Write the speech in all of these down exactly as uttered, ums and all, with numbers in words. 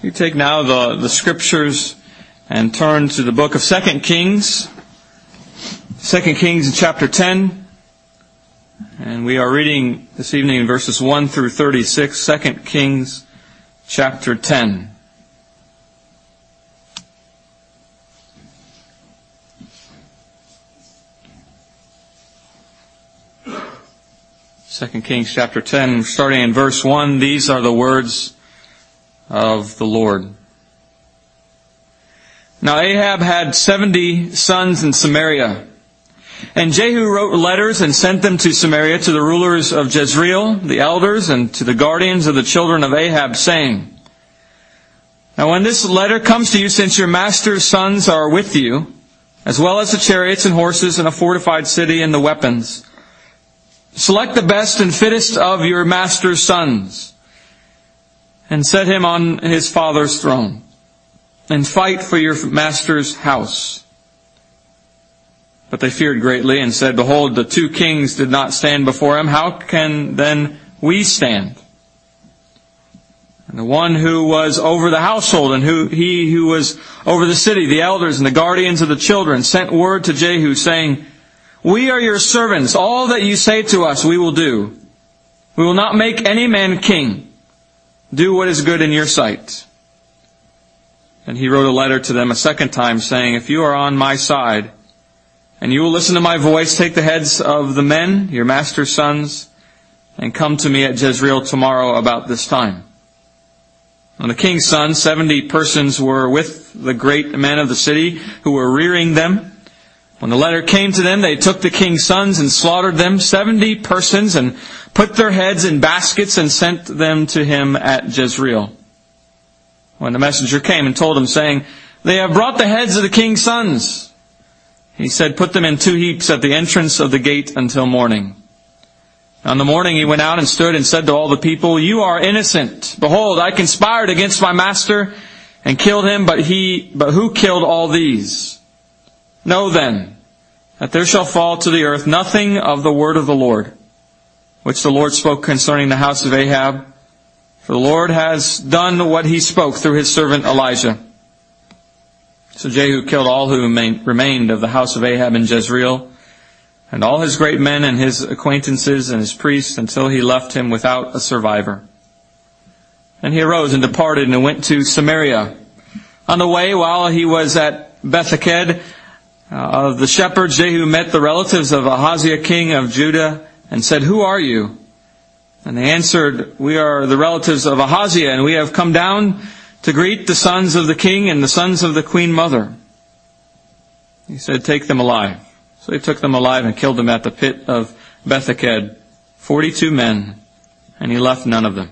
You take now the, the scriptures and turn to the book of Second Kings. Second Kings in chapter ten. And we are reading this evening in verses one through thirty-six. Second Kings chapter ten. Second Kings chapter ten, starting in verse one. These are the words of the Lord. Now Ahab had seventy sons in Samaria. And Jehu wrote letters and sent them to Samaria to the rulers of Jezreel, the elders, and to the guardians of the children of Ahab, saying, Now when this letter comes to you, since your master's sons are with you, as well as the chariots and horses and a fortified city and the weapons, select the best and fittest of your master's sons, and set him on his father's throne, and fight for your master's house. But they feared greatly, and said, Behold, the two kings did not stand before him. How can then we stand? And the one who was over the household, and who he who was over the city, the elders and the guardians of the children, sent word to Jehu, saying, We are your servants. All that you say to us we will do. We will not make any man king. Do what is good in your sight. And he wrote a letter to them a second time, saying, If you are on my side, and you will listen to my voice, take the heads of the men, your master's sons, and come to me at Jezreel tomorrow about this time. And the king's sons, seventy persons, were with the great men of the city, who were rearing them. When the letter came to them, they took the king's sons and slaughtered them, seventy persons, and put their heads in baskets and sent them to him at Jezreel. When the messenger came and told him, saying, They have brought the heads of the king's sons, he said, Put them in two heaps at the entrance of the gate until morning. On the morning he went out and stood and said to all the people, You are innocent. Behold, I conspired against my master and killed him, but he, but who killed all these? Know then, that there shall fall to the earth nothing of the word of the Lord, which the Lord spoke concerning the house of Ahab. For the Lord has done what he spoke through his servant Elijah. So Jehu killed all who remained of the house of Ahab in Jezreel, and all his great men and his acquaintances and his priests, until he left him without a survivor. And he arose and departed and went to Samaria. On the way, while he was at Betheked, Uh, of the shepherds, Jehu met the relatives of Ahaziah, king of Judah, and said, Who are you? And they answered, We are the relatives of Ahaziah, and we have come down to greet the sons of the king and the sons of the queen mother. He said, Take them alive. So they took them alive and killed them at the pit of Betheked, forty-two men, and he left none of them.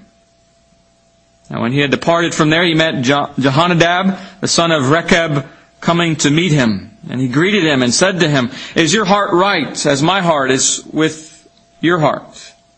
Now when he had departed from there, he met Jehonadab, the son of Rechab, coming to meet him. And he greeted him and said to him, Is your heart right, as my heart is with your heart?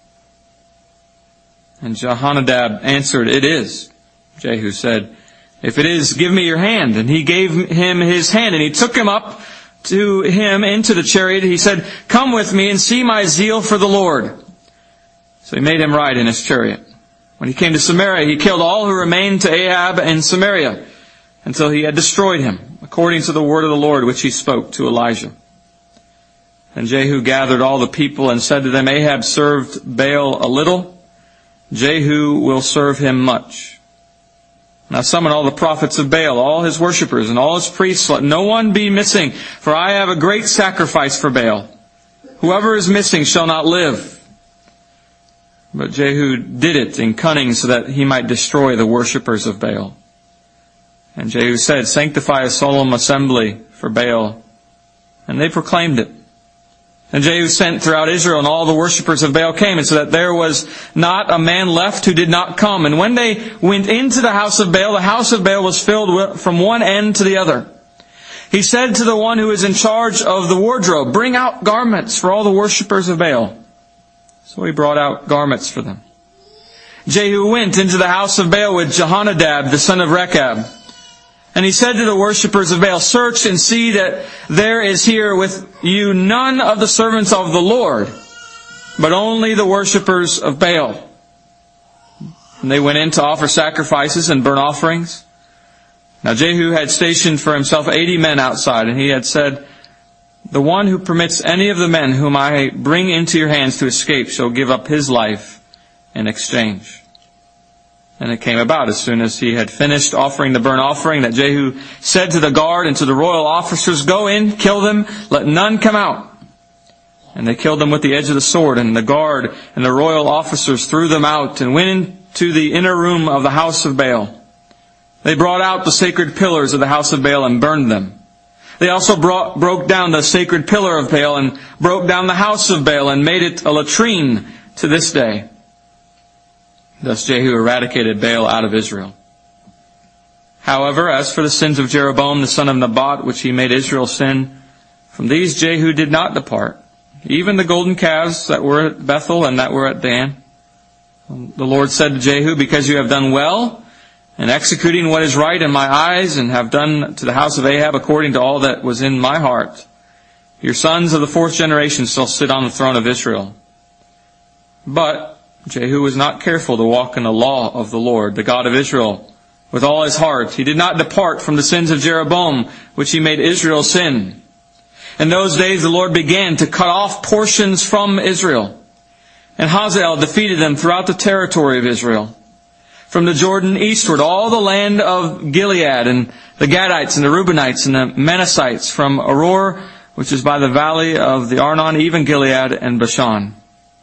And Jehonadab answered, It is. Jehu said, If it is, give me your hand. And he gave him his hand, and he took him up to him into the chariot. He said, Come with me and see my zeal for the Lord. So he made him ride in his chariot. When he came to Samaria, he killed all who remained to Ahab in Samaria, until he had destroyed him, according to the word of the Lord which he spoke to Elijah. And Jehu gathered all the people and said to them, Ahab served Baal a little, Jehu will serve him much. Now summon all the prophets of Baal, all his worshippers, and all his priests. Let no one be missing, for I have a great sacrifice for Baal. Whoever is missing shall not live. But Jehu did it in cunning, so that he might destroy the worshippers of Baal. And Jehu said, Sanctify a solemn assembly for Baal. And they proclaimed it. And Jehu sent throughout Israel, and all the worshippers of Baal came, and so that there was not a man left who did not come. And when they went into the house of Baal, the house of Baal was filled from one end to the other. He said to the one who was in charge of the wardrobe, Bring out garments for all the worshippers of Baal. So he brought out garments for them. Jehu went into the house of Baal with Jehonadab, the son of Rechab. And he said to the worshippers of Baal, Search and see that there is here with you none of the servants of the Lord, but only the worshippers of Baal. and they went in to offer sacrifices and burnt offerings. Now Jehu had stationed for himself eighty men outside, and he had said, "The one who permits any of the men whom I bring into your hands to escape shall give up his life in exchange." And it came about, as soon as he had finished offering the burnt offering, that Jehu said to the guard and to the royal officers, "Go in, kill them, let none come out." And they killed them with the edge of the sword, and the guard and the royal officers threw them out and went into the inner room of the house of Baal. They brought out the sacred pillars of the house of Baal and burned them. They also brought, broke down the sacred pillar of Baal and broke down the house of Baal and made it a latrine to this day. Thus Jehu eradicated Baal out of Israel. However, as for the sins of Jeroboam the son of Nebat, which he made Israel sin, from these Jehu did not depart, even the golden calves that were at Bethel and that were at Dan. The Lord said to Jehu, "Because you have done well in executing what is right in my eyes, and have done to the house of Ahab according to all that was in my heart, your sons of the fourth generation shall sit on the throne of Israel." But Jehu was not careful to walk in the law of the Lord, the God of Israel, with all his heart. He did not depart from the sins of Jeroboam, which he made Israel sin. In those days the Lord began to cut off portions from Israel, and Hazael defeated them throughout the territory of Israel. From the Jordan eastward, all the land of Gilead, and the Gadites, and the Reubenites, and the Manassites, from Aroer, which is by the valley of the Arnon, even Gilead and Bashan.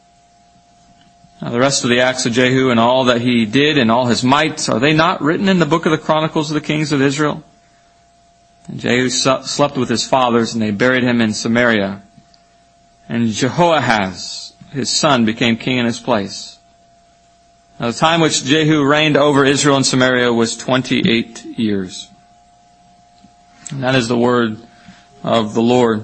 Now the rest of the acts of Jehu and all that he did and all his might, are they not written in the book of the Chronicles of the kings of Israel? And Jehu slept with his fathers, and they buried him in Samaria. And Jehoahaz, his son, became king in his place. Now the time which Jehu reigned over Israel and Samaria was twenty-eight years. And that is the word of the Lord.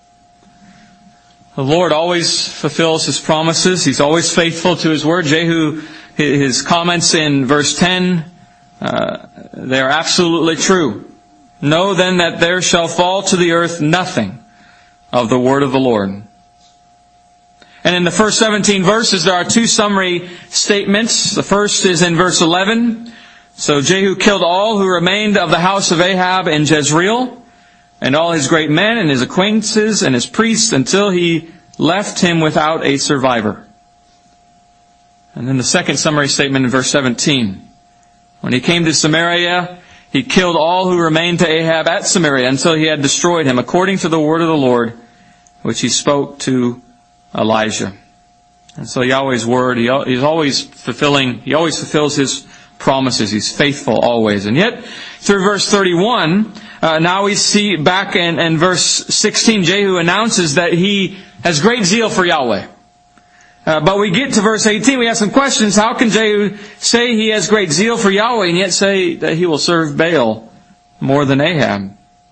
The Lord always fulfills His promises. He's always faithful to His word. Jehu, his comments in verse ten, uh, they are absolutely true. "Know then that there shall fall to the earth nothing of the word of the Lord." And in the first seventeen verses, there are two summary statements. The first is in verse eleven. "So Jehu killed all who remained of the house of Ahab in Jezreel, and all his great men and his acquaintances and his priests, until he left him without a survivor." And then the second summary statement in verse seventeen. "When he came to Samaria, he killed all who remained to Ahab at Samaria until he had destroyed him, according to the word of the Lord, which he spoke to Elijah." And so Yahweh's word, he, he's always fulfilling, he always fulfills His promises. He's faithful always. And yet, through verse thirty-one, uh, now we see back in, in verse sixteen, Jehu announces that he has great zeal for Yahweh. Uh, but we get to verse eighteen, we have some questions. How can Jehu say he has great zeal for Yahweh and yet say that he will serve Baal more than Ahab?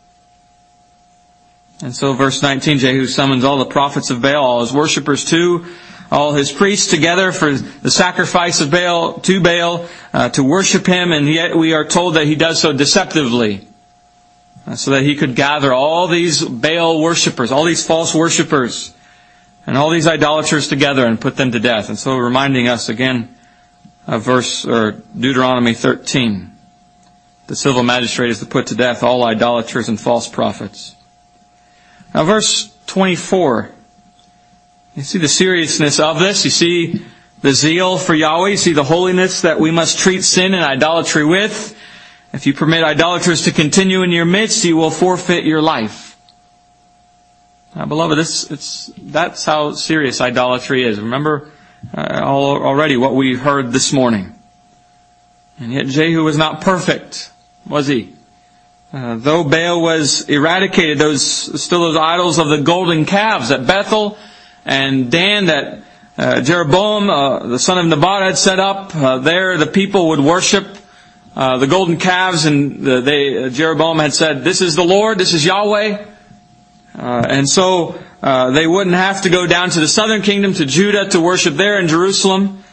And so verse nineteen, Jehu summons all the prophets of Baal, all his worshippers too, all his priests together for the sacrifice of Baal, to Baal, uh, to worship him, and yet we are told that he does so deceptively, uh, so that he could gather all these Baal worshippers, all these false worshippers, and all these idolaters together and put them to death. And so reminding us again of verse, or Deuteronomy thirteen. The civil magistrate is to put to death all idolaters and false prophets. Now verse twenty-four. You see the seriousness of this. You see the zeal for Yahweh. You see the holiness that we must treat sin and idolatry with. If you permit idolaters to continue in your midst, you will forfeit your life. Now, beloved, this, it's, that's how serious idolatry is. Remember uh, already what we heard this morning. And yet Jehu was not perfect, was he? Uh, though Baal was eradicated, those still those idols of the golden calves at Bethel and Dan that uh, Jeroboam, uh, the son of Nebat, had set up. Uh, there the people would worship uh, the golden calves, and the, they, uh, Jeroboam had said, "This is the Lord, this is Yahweh." Uh, and so uh, they wouldn't have to go down to the southern kingdom, to Judah, to worship there in Jerusalem.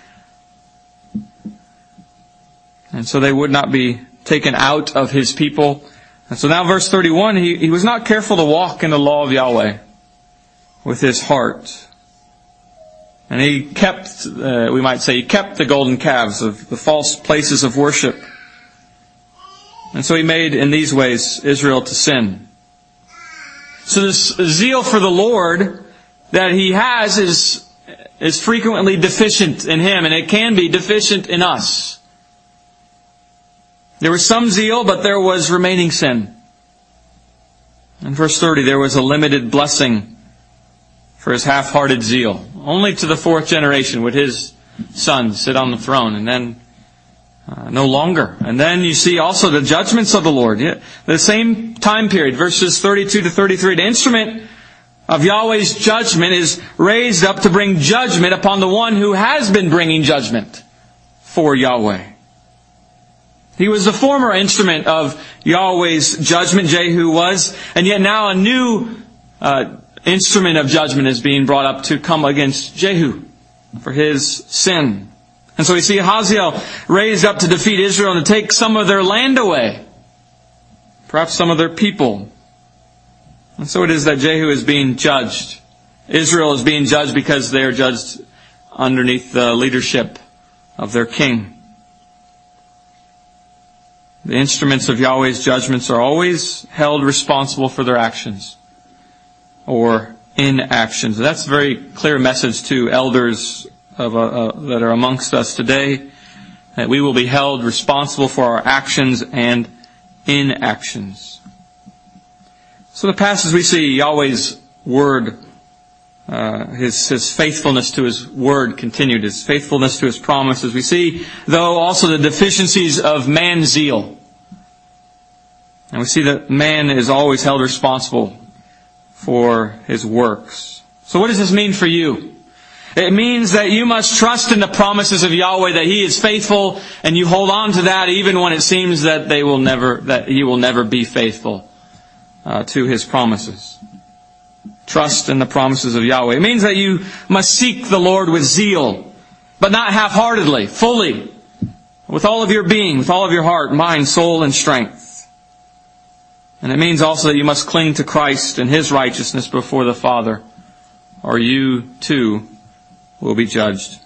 And so they would not be taken out of His people. And so now verse thirty-one, he, he was not careful to walk in the law of Yahweh with his heart. And he kept, uh, we might say, he kept the golden calves of the false places of worship. And so he made, in these ways, Israel to sin. So this zeal for the Lord that he has is, is frequently deficient in him, and it can be deficient in us. There was some zeal, but there was remaining sin. In verse thirty, there was a limited blessing for his half-hearted zeal. Only to the fourth generation would his son sit on the throne, and then uh, no longer. And then you see also the judgments of the Lord. Yeah, the same time period, verses thirty-two to thirty-three. The instrument of Yahweh's judgment is raised up to bring judgment upon the one who has been bringing judgment for Yahweh. He was the former instrument of Yahweh's judgment, Jehu was, and yet now a new uh, instrument of judgment is being brought up to come against Jehu for his sin. And so we see Hazael raised up to defeat Israel and to take some of their land away, perhaps some of their people. And so it is that Jehu is being judged. Israel is being judged because they are judged underneath the leadership of their king. The instruments of Yahweh's judgments are always held responsible for their actions or inactions. That's a very clear message to elders of, uh, uh, that are amongst us today, that we will be held responsible for our actions and inactions. So the passage we see Yahweh's word, uh, his, his faithfulness to his word continued, his faithfulness to his promises. We see, though, also the deficiencies of man's zeal. And we see that man is always held responsible for his works. So what does this mean for you? It means that you must trust in the promises of Yahweh, that He is faithful, and you hold on to that even when it seems that they will never, that He will never be faithful uh, to His promises. Trust in the promises of Yahweh. It means that you must seek the Lord with zeal, but not half-heartedly, fully, with all of your being, with all of your heart, mind, soul, and strength. And it means also that you must cling to Christ and His righteousness before the Father, or you too will be judged.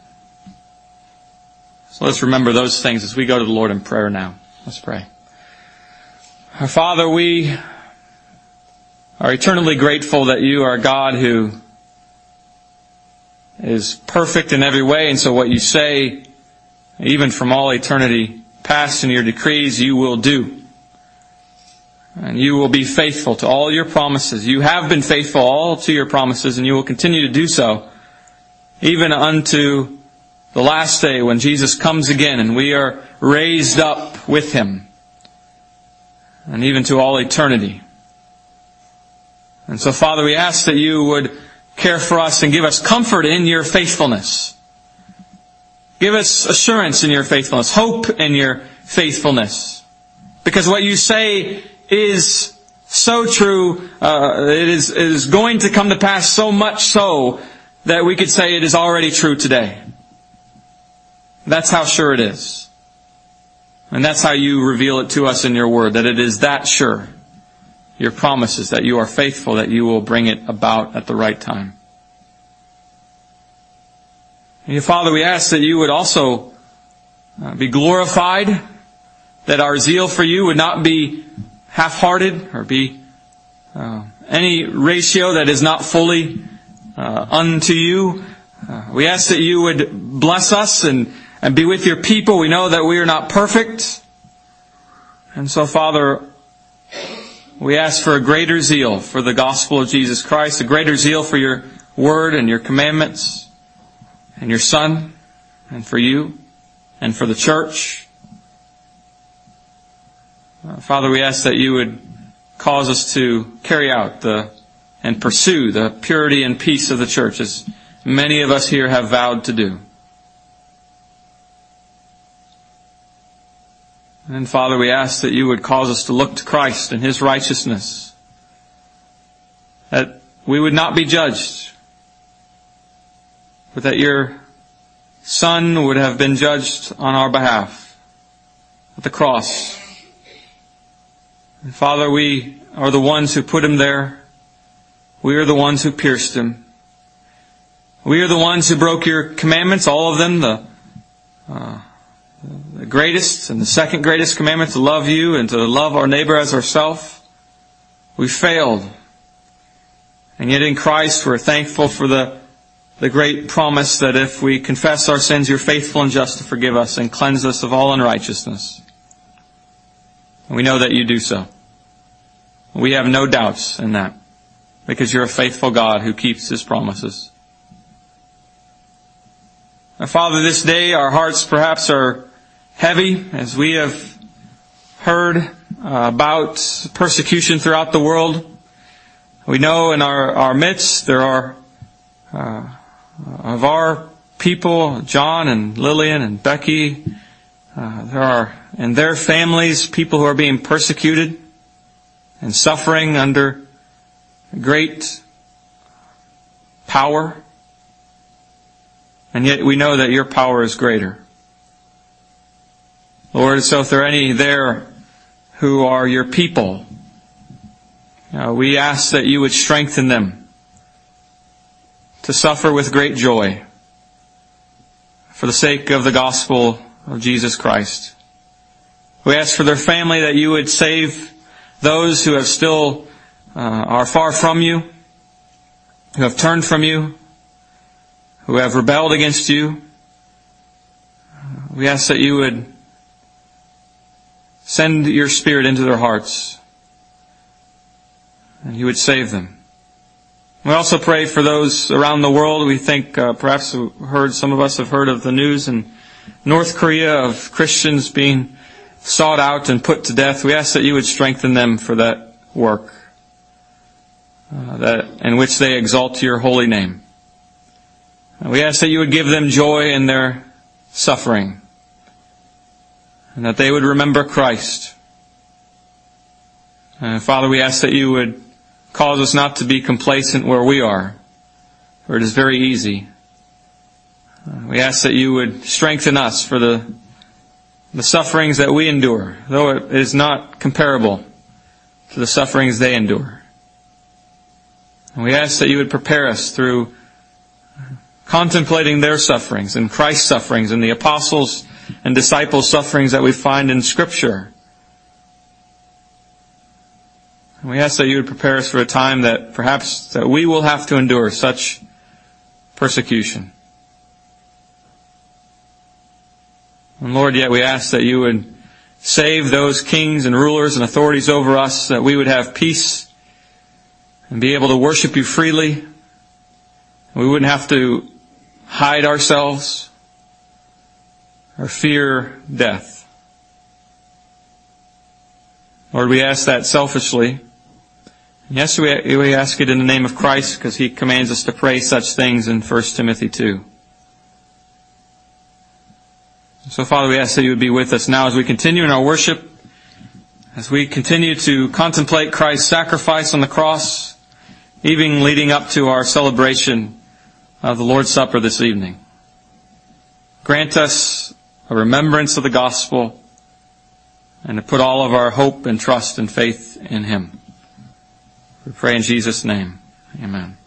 So let's remember those things as we go to the Lord in prayer now. Let's pray. Our Father, we are eternally grateful that You are a God who is perfect in every way, and so what You say, even from all eternity past in Your decrees, You will do. And You will be faithful to all Your promises. You have been faithful all to Your promises, and You will continue to do so, even unto the last day when Jesus comes again and we are raised up with Him, and even to all eternity. And so, Father, we ask that You would care for us and give us comfort in Your faithfulness. Give us assurance in Your faithfulness, hope in Your faithfulness. Because what You say is so true, uh, it is, it is going to come to pass, so much so that we could say it is already true today. That's how sure it is. And that's how You reveal it to us in Your Word, that it is that sure. Your promises, that You are faithful, that You will bring it about at the right time. And Father, we ask that You would also uh, be glorified, that our zeal for You would not be half-hearted or be uh, any ratio that is not fully uh, unto You. Uh, we ask that You would bless us and, and be with Your people. We know that we are not perfect. And so, Father, we ask for a greater zeal for the gospel of Jesus Christ, a greater zeal for Your Word and Your commandments and Your Son and for You and for the church. Uh, Father, we ask that You would cause us to carry out the and pursue the purity and peace of the church, as many of us here have vowed to do. And Father, we ask that You would cause us to look to Christ and His righteousness, that we would not be judged, but that Your Son would have been judged on our behalf at the cross. And Father, we are the ones who put Him there. We are the ones who pierced Him. We are the ones who broke your commandments, all of them, the, uh, the greatest and the second greatest commandment, to love you and to love our neighbor as ourselves. We failed. And yet in Christ we're thankful for the, the great promise that if we confess our sins, you're faithful and just to forgive us and cleanse us of all unrighteousness. And we know that you do so. We have no doubts in that, because you're a faithful God who keeps His promises. Now, Father, this day our hearts perhaps are heavy as we have heard uh, about persecution throughout the world. We know in our, our midst there are uh, of our people, John and Lillian and Becky, uh, there are in their families people who are being persecuted and suffering under great power. And yet we know that your power is greater. Lord, so if there are any there who are your people, uh, we ask that you would strengthen them to suffer with great joy for the sake of the gospel of Jesus Christ. We ask for their family that you would save those who have still uh, are far from you, who have turned from you, who have rebelled against you. We ask that you would send your Spirit into their hearts and you would save them. We also pray for those around the world. We think uh, perhaps heard some of us have heard of the news in North Korea of Christians being sought out and put to death. We ask that you would strengthen them for that work, uh, that in which they exalt your holy name. We ask that you would give them joy in their suffering, and that they would remember Christ. Uh, Father, we ask that you would cause us not to be complacent where we are, for it is very easy. Uh, we ask that you would strengthen us for the, the sufferings that we endure, though it is not comparable to the sufferings they endure. And we ask that you would prepare us through contemplating their sufferings and Christ's sufferings and the apostles' and disciples' sufferings that we find in Scripture. And we ask that you would prepare us for a time that perhaps that we will have to endure such persecution. And Lord, yet we ask that you would save those kings and rulers and authorities over us, that we would have peace and be able to worship you freely. We wouldn't have to hide ourselves or fear death. Lord, we ask that selfishly. Yes, we, we ask it in the name of Christ, because He commands us to pray such things in First Timothy two. So, Father, we ask that you would be with us now as we continue in our worship, as we continue to contemplate Christ's sacrifice on the cross, even leading up to our celebration of the Lord's Supper this evening. Grant us a remembrance of the gospel and to put all of our hope and trust and faith in Him. We pray in Jesus' name. Amen.